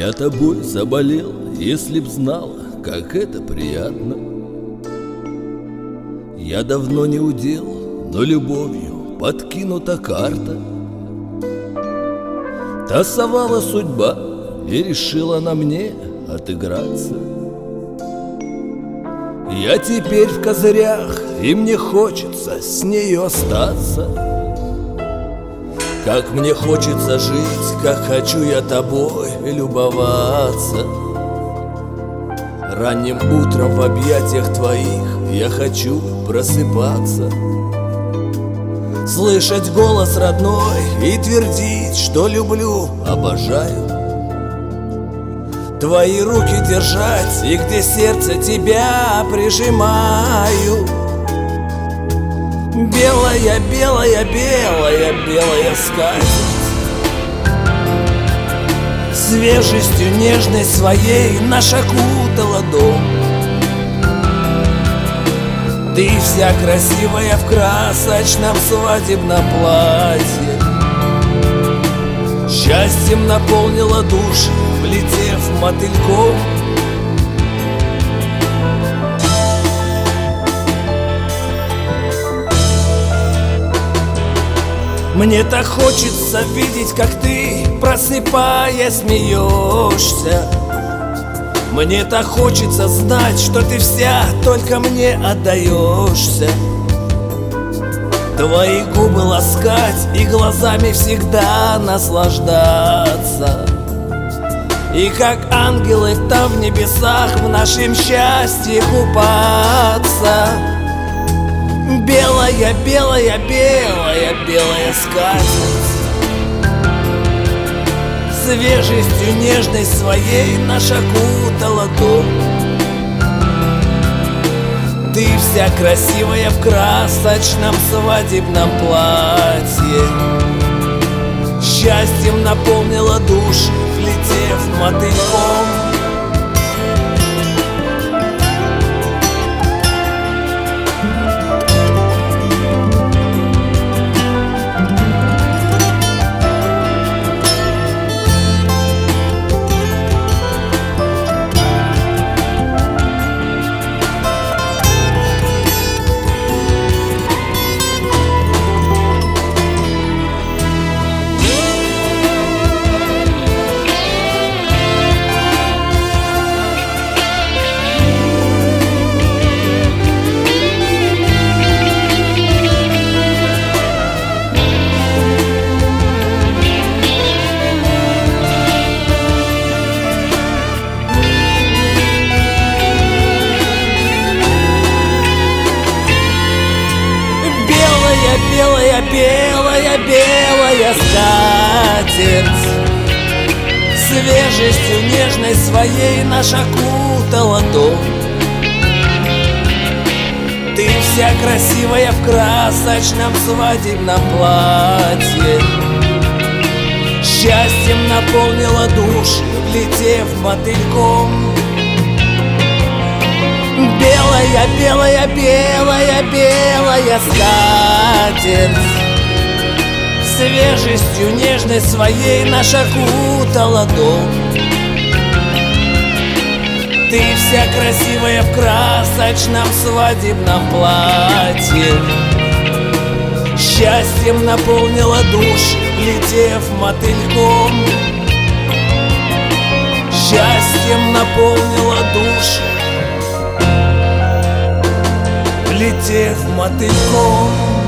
Я тобой заболел, если б знала, как это приятно. Я давно не удел, но любовью подкинута карта. Тасовала судьба, и решила на мне отыграться. Я теперь в козырях, и мне хочется с нею остаться. Как мне хочется жить, как хочу я тобой любоваться. Ранним утром в объятиях твоих я хочу просыпаться, слышать голос родной и твердить, что люблю, обожаю. Твои руки держать, и где сердце тебя прижимаю. Белая, белая, белая, белая скатерть, свежестью нежность своей наш окутала дом. Ты вся красивая в красочном свадебном платье, счастьем наполнила души, влетев мотыльком. Мне так хочется видеть, как ты, просыпаясь, смеешься. Мне так хочется знать, что ты вся только мне отдаешься. Твои губы ласкать и глазами всегда наслаждаться. И как ангелы там в небесах в нашем счастье купаться. Белая, белая, белая, белая скатерть, свежестью нежность своей наш окутала дом. Ты вся красивая в красочном свадебном платье, счастьем наполнила души, влетев мотыльком. Белая, белая, белая скатерть, свежестью нежность своей наш окутала дом. Ты вся красивая в красочном свадебном платье, счастьем наполнила души, влетев мотыльком. Белая, белая, белая, белая скатерть, свежестью нежность своей наш окутала дом. Ты вся красивая в красочном свадебном платье, счастьем наполнила души, влетев мотыльком. Счастьем наполнила души, влетев мотыльком.